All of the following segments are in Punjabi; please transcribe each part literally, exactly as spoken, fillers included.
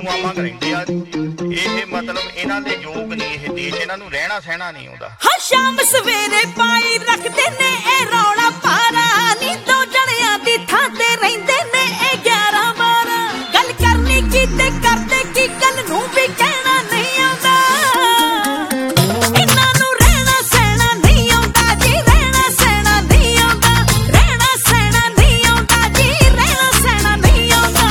ਪਸ਼ੂਆਂ ਵਾਂਗ ਰਹਿੰਦੇ ਆ। ਇਹ ਮਤਲਬ ਇਹਨਾਂ ਦੇ ਯੋਗ ਨਹੀਂ ਇਹ ਦੇਸ਼, ਇਹਨਾਂ ਨੂੰ ਰਹਿਣਾ ਸਹਿਣਾ ਨਹੀਂ ਆਉਂਦਾ। ਹਾਂ ਸ਼ਾਮ ਸਵੇਰੇ ਪਾਈ ਰੱਖਦੇ ਨੇ ਇਹ ਰੌਲਾ ਪਾਰਾ ਨੀ, ਦੋ ਜਣਿਆਂ ਦੀ ਥਾਂ ਤੇ ਰਹਿੰਦੇ ਨੇ ਇਹ ਗਿਆਰਾਂ ਬਾਰਾਂ। ਗੱਲ ਕਰਨੀ ਕੀ ਤੇ ਕਰਦੇ ਕੀ, ਗੱਲ ਨੂੰ ਵੀ ਕਹਿਣਾ ਨਹੀਂ ਆਉਂਦਾ। ਇਹਨਾਂ ਨੂੰ ਰਹਿਣਾ ਸਹਿਣਾ ਨਹੀਂ ਆਉਂਦਾ ਜੀ, ਰਹਿਣਾ ਸਹਿਣਾ ਨਹੀਂ ਆਉਂਦਾ। ਰਹਿਣਾ ਸਹਿਣਾ ਨਹੀਂ ਆਉਂਦਾ ਜੀ, ਰਹਿਣਾ ਸਹਿਣਾ ਨਹੀਂ ਆਉਂਦਾ।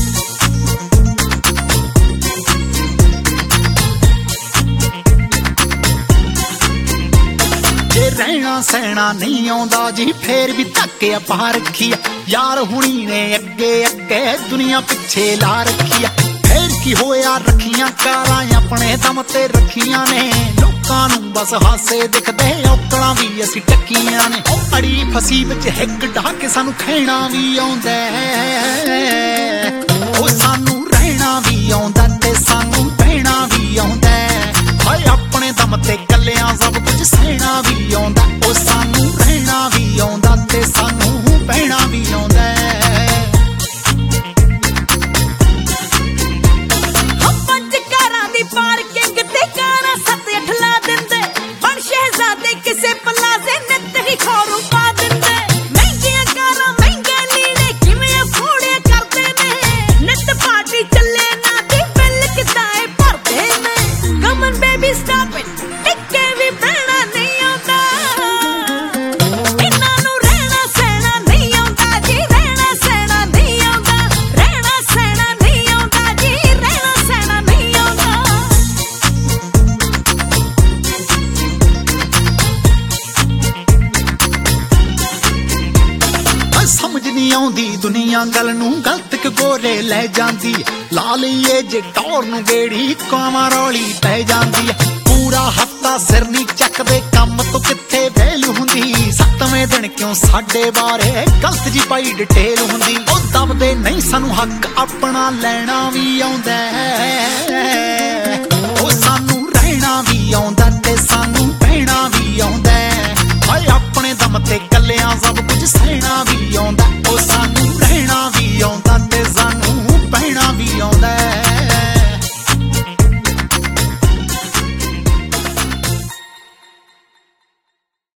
ਜੇ ਰਹਿਣਾ ਸਹਿਣਾ ਨਹੀਂ ਆਉਂਦਾ ਜੀ, ਫੇਰ ਵੀ ਧੱਕੇ ਪਾ ਰੱਖੀ ਆ ਯਾਰ ਹੁਣੀ ਨੇ ਅੱਗੇ ਅੱਗੇ ਦੁਨੀਆ ਪਿੱਛੇ ਲਾ ਰੱਖੀ ਆ। ਫੇਰ ਕੀ ਹੋਇਆ ਰੱਖੀਆਂ ਕਾਰਾਂ ਆਪਣੇ ਦਮ ਤੇ ਰੱਖੀਆਂ ਨੇ, ਲੋਕਾਂ ਨੂੰ ਬਸ ਹਾਸੇ ਦਿਖਦੇ ਔਕੜਾਂ ਵੀ ਅਸੀਂ ਟੱਕੀਆਂ ਨੇ। ਉਹ ਅੜੀ ਫਸੀ ਵਿੱਚ ਹਿੱਕ ਢਾ ਕੇ ਸਾਨੂੰ ਖੈਣਾ ਵੀ ਆਉਂਦਾ, ਉਹ ਸਾਨੂੰ ਰਹਿਣਾ ਵੀ ਆਉਂਦਾ ਤੇ ਸਾਨੂੰ ਬਹਿਣਾ ਵੀ ਆਉਂਦਾ। ਹਾਏ ਆਪਣੇ ਦਮ ਤੇ ਕੱਲਿਆਂ ਸਭ ਕੁਝ ਸਹਿਣਾ ਵੀ ਆਉਂਦਾ, ਉਹ ਸਾਨੂੰ ਰਹਿਣਾ ਵੀ ਆਉਂਦਾ ਤੇ ਸਾਨੂੰ ਬਹਿਣਾ ਵੀ ਆਉਂਦਾ। ਪੰਜ ਕਾਰਾਂ ਦੀ ਪਾਰਕਿੰਗ ਤੇ ਕਾਰਾਂ ਸੱਤ ਅੱਠ ਲਾ ਦਿੰਦੇ, ਬਣ ਸ਼ਹਿਜ਼ਾਦੇ ਕਿਸੇ ਪਲਾਜ਼ੇ ਨਿੱਤ ਹੀ ਖੌਰੂ ਪਾ ਦਿੰਦੇ। ਮਹਿੰਗੀਆਂ ਕਾਰਾਂ ਮਹਿੰਗੇ ਲੀੜੇ ਕਿਵੇਂ ਅਫੋਰਡ ਕਰਦੇ ਨੇ, ਨਿੱਤ ਪਾਰਟੀ ਚੱਲੇ ਨਾ ਦੀ ਬਿੱਲ ਕਿੱਦਾਂ ਇਹ ਭਰਦੇ ਨੇ। ਕਮਨ ਬੇਬੀ ਸਟਾਪ ਇਟ, ਟਿੱਕੇ ਵੀ ਬਹਿਣਾ ਨਹੀਂ ਆਉਂਦਾ। ਇਹਨਾਂ ਨੂੰ ਰਹਿਣਾ ਸਹਿਣਾ ਨਹੀਂ ਆਉਂਦਾ ਜੀ, ਰਹਿਣਾ ਸਹਿਣਾ ਨਹੀਂ ਆਉਂਦਾ। ਰਹਿਣਾ ਸਹਿਣਾ ਨਹੀਂ ਆਉਂਦਾ ਜੀ, ਰਹਿਣਾ ਸਹਿਣਾ ਨਹੀਂ ਆਉਂਦਾ। ਸਮਝ ਨਹੀਂ ਆਉਂਦੀ ਦੁਨੀਆ ਗੱਲ ਨੂੰ, ਗਲਤ ਕਿ ਗੋਰੇ ਲੈ ਜਾਂਦੀ। ਲਾ ਲਈਏ ਜੇ ਟੌਰ ਨੂੰ ਗੇੜੀ ਕਾਵਾਂ ਰੌਲੀ ਪੈ ਜਾਂਦੀ। ਪੂਰਾ ਹਫਤਾ ਸਿਰ ਨਹੀਂ ਚੱਕਦੇ ਕੰਮ ਤੋਂ ਕਿੱਥੇ ਵੇਲ ਹੁੰਦੀ। ਸੱਤਵੇਂ ਦਿਨ ਕਿਉਂ ਸਾਡੇ ਬਾਰੇ ਗਲਤ ਜੀ ਪਾਈ ਡਿਟੇਲ ਹੁੰਦੀ। ਉਹ ਦਬਦੇ ਨਹੀਂ ਸਾਨੂੰ ਹੱਕ ਆਪਣਾ ਲੈਣਾ ਵੀ ਆਉਂਦਾ।